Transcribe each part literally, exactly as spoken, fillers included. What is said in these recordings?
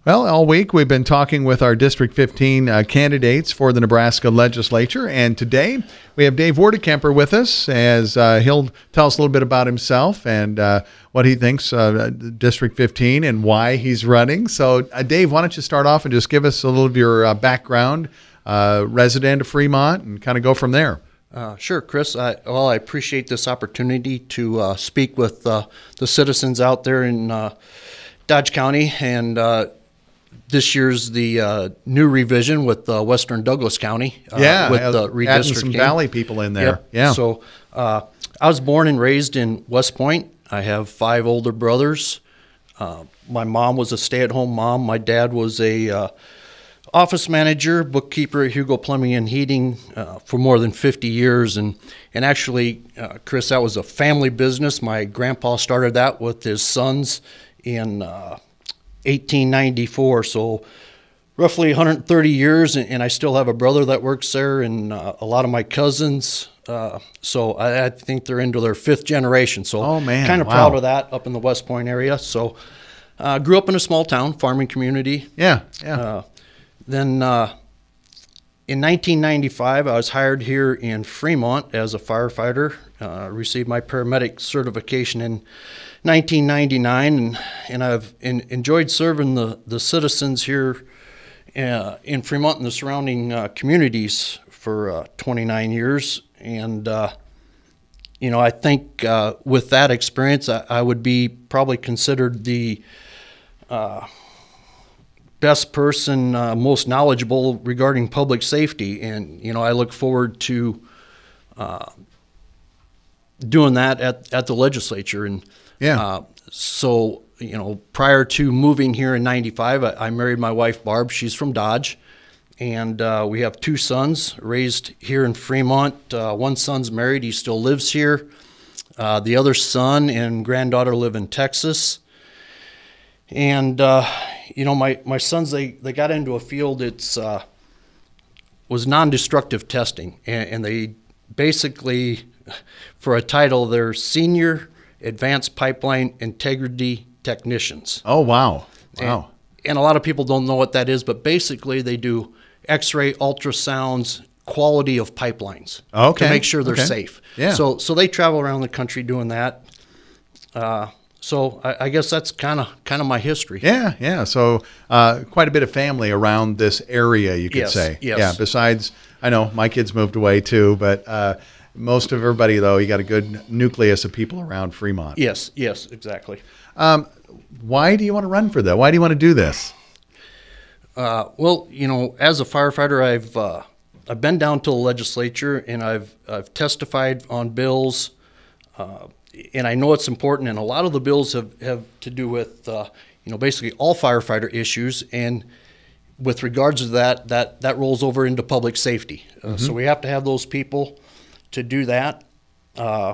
Well, all week we've been talking with our District fifteen uh, candidates for the Nebraska legislature, and today we have Dave Werdekemper with us as uh, he'll tell us a little bit about himself and uh, what he thinks uh, District fifteen and why he's running. So, uh, Dave, why don't you start off and just give us a little of your uh, background, uh, resident of Fremont, and kind of go from there. Uh, sure, Chris. I, well, I appreciate this opportunity to uh, speak with uh, the citizens out there in uh, Dodge County, and uh, this year's the uh, new revision with uh, Western Douglas County. Uh, yeah, with the redistricting. Adding some Valley people in there. Yep. Yeah. So uh, I was born and raised in West Point. I have five older brothers. Uh, my mom was a stay-at-home mom. My dad was a uh, office manager, bookkeeper at Hugo Plumbing and Heating uh, for more than fifty years. And, and actually, uh, Chris, that was a family business. My grandpa started that with his sons in uh, eighteen ninety-four, so roughly one hundred thirty years, and, and I still have a brother that works there, and uh, a lot of my cousins. Uh, so I, I think they're into their fifth generation. So oh, man. kind of wow. proud of that up in the West Point area. So uh, grew up in a small town, farming community. Yeah, yeah. Uh, then uh, in nineteen ninety-five, I was hired here in Fremont as a firefighter. Uh, received my paramedic certification in nineteen ninety-nine, and, and I've in, enjoyed serving the, the citizens here uh, in Fremont and the surrounding uh, communities for uh, twenty-nine years. And, uh, you know, I think uh, with that experience, I, I would be probably considered the uh, best person, uh, most knowledgeable regarding public safety. And, you know, I look forward to uh, doing that at, at the legislature. And Yeah. Uh, so, you know, prior to moving here in ninety-five, I, I married my wife, Barb. She's from Dodge. And uh, we have two sons raised here in Fremont. Uh, one son's married. He still lives here. Uh, the other son and granddaughter live in Texas. And, uh, you know, my, my sons, they, they got into a field it's uh, was non-destructive testing. And, and they basically, for a title, they're senior advanced pipeline integrity technicians. Oh, wow. Wow. And, and a lot of people don't know what that is, but basically they do X-ray, ultrasounds, quality of pipelines Okay. to make sure they're Okay. safe. Yeah. So so they travel around the country doing that. Uh, so I, I guess that's kind of kind of my history. Yeah, yeah. So uh, quite a bit of family around this area, you could Yes, say. yes. Yeah, besides, I know my kids moved away too, but uh, most of everybody, though, you got a good nucleus of people around Fremont. Yes, yes, exactly. Um, why do you want to run for that? Why do you want to do this? Uh, well, you know, as a firefighter, I've uh, I've been down to the legislature and I've I've testified on bills, uh, and I know it's important. And a lot of the bills have, have to do with uh, you know basically all firefighter issues, and with regards to that, that that rolls over into public safety. Uh, mm-hmm. So we have to have those people to do that. Uh,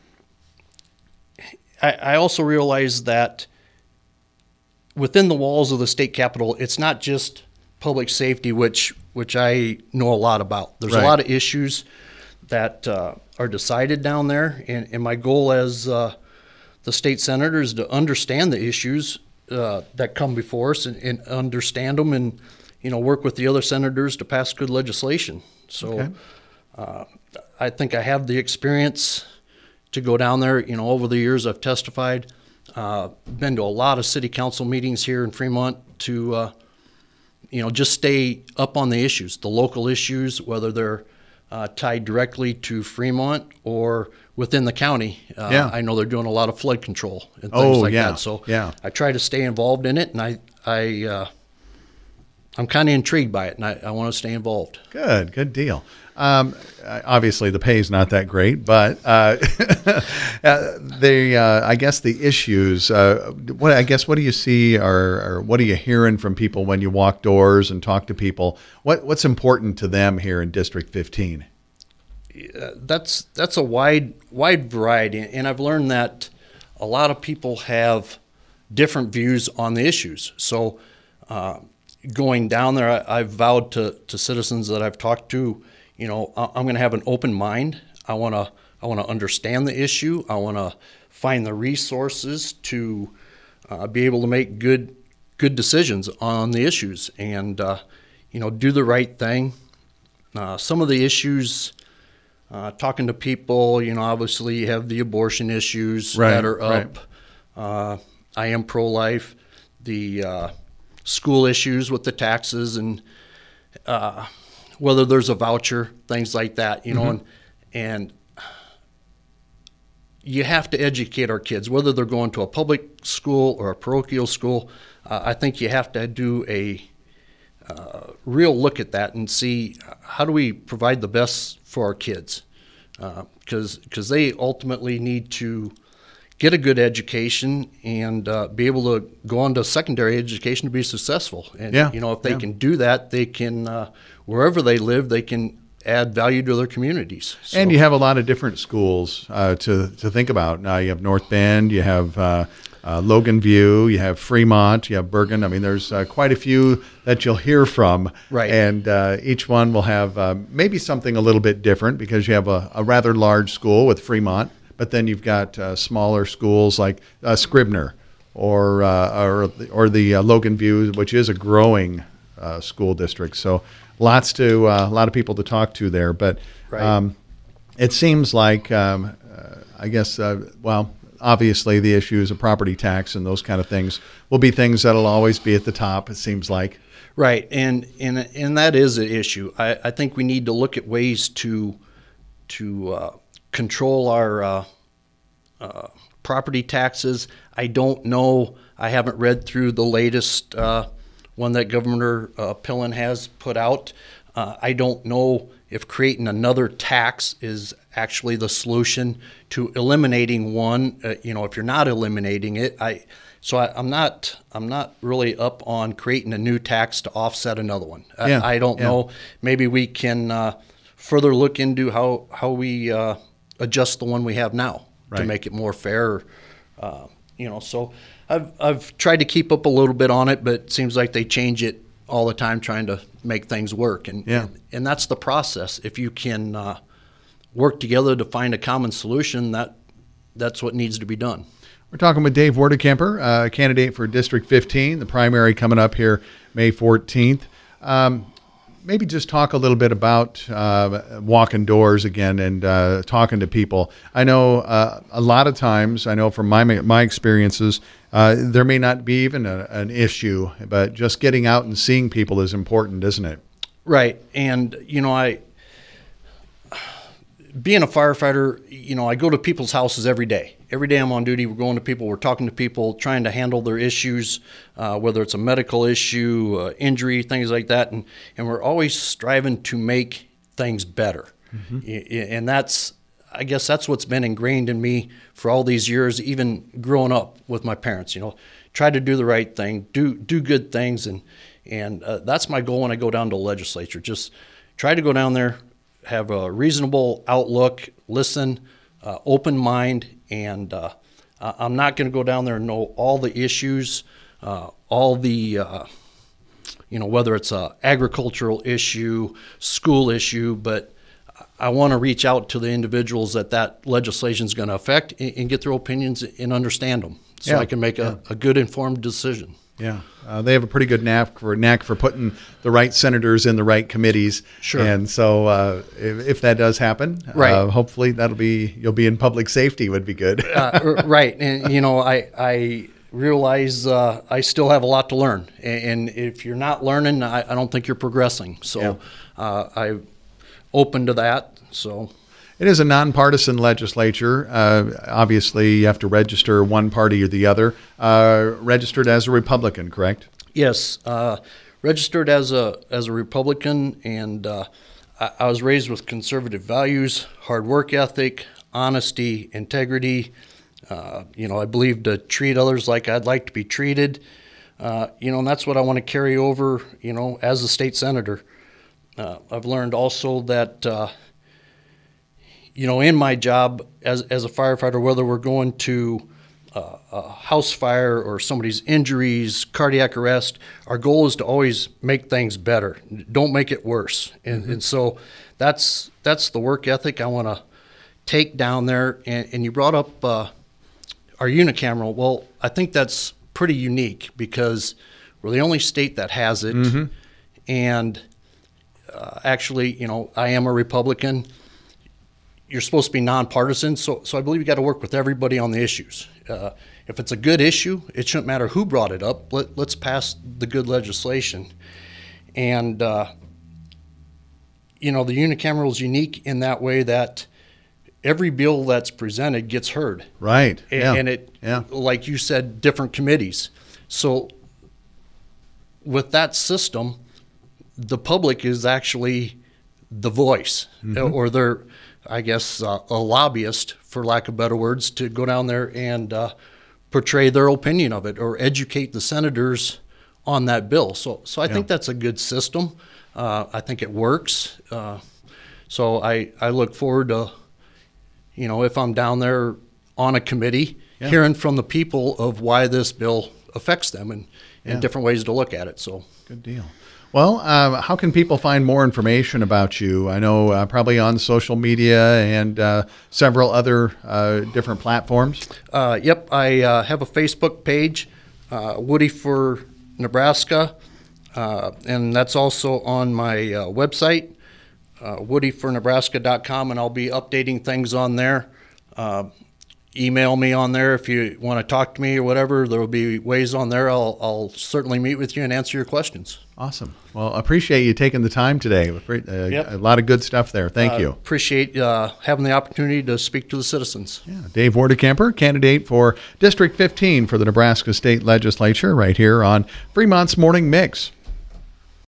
I, I also realize that within the walls of the state capitol, it's not just public safety, which which I know a lot about. There's Right. a lot of issues that uh, are decided down there, and, and my goal as uh, the state senator is to understand the issues uh, that come before us and, and understand them, and you know work with the other senators to pass good legislation. So Okay. uh, I think I have the experience to go down there. You know, over the years I've testified. Uh, been to a lot of city council meetings here in Fremont to, uh, you know, just stay up on the issues, the local issues, whether they're uh, tied directly to Fremont or within the county. Uh, Yeah. I know they're doing a lot of flood control and things Oh, like yeah, that. So yeah. I try to stay involved in it, and I, I, uh, I'm kind of intrigued by it, and I, I want to stay involved. Good, good deal. Um, uh, obviously, the pay is not that great, but uh, uh, the uh, I guess the issues. Uh, what I guess what do you see, or, or what are you hearing from people when you walk doors and talk to people? What what's important to them here in District fifteen? Uh, that's that's a wide wide variety, and I've learned that a lot of people have different views on the issues. So, uh, going down there, I, I've vowed to to citizens that I've talked to. You know, I'm going to have an open mind. I want to I want to understand the issue. I want to find the resources to uh, be able to make good good decisions on the issues and, uh, you know, do the right thing. Uh, some of the issues, uh, talking to people, you know, obviously you have the abortion issues right, that are up. Right. Uh, I am pro-life. The uh, school issues with the taxes and uh, whether there's a voucher, things like that, you know, mm-hmm. and and you have to educate our kids, whether they're going to a public school or a parochial school. Uh, I think you have to do a uh, real look at that and see how do we provide the best for our kids, because uh, because they ultimately need to get a good education and uh, be able to go on to secondary education to be successful. And yeah. you know, if they yeah. can do that, they can uh, wherever they live, they can add value to their communities. So. And you have a lot of different schools uh, to to think about. Now you have North Bend, you have uh, uh, Logan View, you have Fremont, you have Bergen. I mean, there's uh, quite a few that you'll hear from. Right. And uh, each one will have uh, maybe something a little bit different because you have a, a rather large school with Fremont, but then you've got uh, smaller schools like uh, Scribner or uh, or or the uh, Logan View, which is a growing uh, school district. So. Lots to uh, a lot of people to talk to there, but right. um, it seems like um, uh, I guess uh, well, obviously the issues of property tax and those kind of things will be things that'll always be at the top. It seems like right, and and and that is an issue. I, I think we need to look at ways to to uh, control our uh, uh, property taxes. I don't know. I haven't read through the latest. Uh, one that Governor uh, Pillen has put out. Uh, I don't know if creating another tax is actually the solution to eliminating one. Uh, you know, if you're not eliminating it, I so I, I'm not I'm not really up on creating a new tax to offset another one. Yeah, I, I don't yeah. know. Maybe we can uh, further look into how how we uh, adjust the one we have now right. to make it more fair. Uh, you know, so. I've I've tried to keep up a little bit on it, but it seems like they change it all the time, trying to make things work. And yeah. and, and that's the process. If you can uh, work together to find a common solution, that that's what needs to be done. We're talking with Dave Wardekemper, uh, candidate for District fifteen, the primary coming up here May fourteenth. Um, maybe just talk a little bit about uh, walking doors again and uh, talking to people. I know uh, a lot of times, I know from my my experiences, uh, there may not be even a, an issue, but just getting out and seeing people is important, isn't it? Right. And, you know, I, being a firefighter, you know, I go to people's houses every day. Every day I'm on duty, we're going to people, we're talking to people, trying to handle their issues, uh, whether it's a medical issue, uh, injury, things like that. And, and we're always striving to make things better. Mm-hmm. And that's, I guess that's what's been ingrained in me for all these years, even growing up with my parents, you know, try to do the right thing, do do good things. And, and uh, that's my goal when I go down to the legislature. Just try to go down there, have a reasonable outlook, listen, uh, open mind, and uh, I'm not going to go down there and know all the issues, uh, all the, uh, you know, whether it's a agricultural issue, school issue, but I want to reach out to the individuals that that legislation is going to affect and, and get their opinions and understand them, so yeah. I can make a, yeah. a good informed decision. Yeah, uh, they have a pretty good knack for knack for putting the right senators in the right committees. Sure. And so, uh, if, if that does happen, right. uh, hopefully that'll be you'll be in public safety would be good. uh, right, and you know, I I realize uh, I still have a lot to learn, and, and if you're not learning, I, I don't think you're progressing. So, yeah. uh, I'm open to that. So. It is a nonpartisan legislature. Uh, obviously, you have to register one party or the other. Uh, registered as a Republican, correct? Yes, uh, registered as a as a Republican, and uh, I, I was raised with conservative values, hard work ethic, honesty, integrity. Uh, you know, I believe to treat others like I'd like to be treated. Uh, you know, and that's what I want to carry over. You know, as a state senator, uh, I've learned also that. Uh, You know, in my job as as a firefighter, whether we're going to uh, a house fire or somebody's injuries, cardiac arrest, our goal is to always make things better. Don't make it worse. And, mm-hmm. and so that's that's the work ethic I want to take down there. And, and you brought up uh, our unicameral. Well, I think that's pretty unique because We're the only state that has it. Mm-hmm. And uh, actually, you know, I am a Republican. You're supposed to be nonpartisan, so so I believe you got to work with everybody on the issues. Uh, if it's a good issue, it shouldn't matter who brought it up. Let, let's pass the good legislation. And, uh, you know, the unicameral is unique in that way that every bill that's presented gets heard. Right. And, yeah. and it, yeah. like you said, different committees. So with that system, the public is actually the voice, mm-hmm. or they're, I guess, uh, a lobbyist, for lack of better words, to go down there and uh, portray their opinion of it or educate the senators on that bill. So, so I yeah. think that's a good system. Uh, I think it works. Uh, so I, I look forward to, you know, if I'm down there on a committee, yeah. hearing from the people of why this bill affects them and, and yeah. different ways to look at it. So good deal. Well, uh, how can people find more information about you? I know uh, probably on social media and uh, several other uh, different platforms. Uh, yep, I uh, have a Facebook page, uh, Woody for Nebraska, uh, and that's also on my uh, website, uh, woody for nebraska dot com, and I'll be updating things on there. Uh, email me on there if you want to talk to me or whatever. There will be ways on there. I'll, I'll certainly meet with you and answer your questions. Awesome. Well, appreciate you taking the time today. Uh, yep. A lot of good stuff there. Thank uh, you. Appreciate uh, having the opportunity to speak to the citizens. Yeah. Dave Wardekemper, candidate for District fifteen for the Nebraska State Legislature, right here on Fremont's Morning Mix.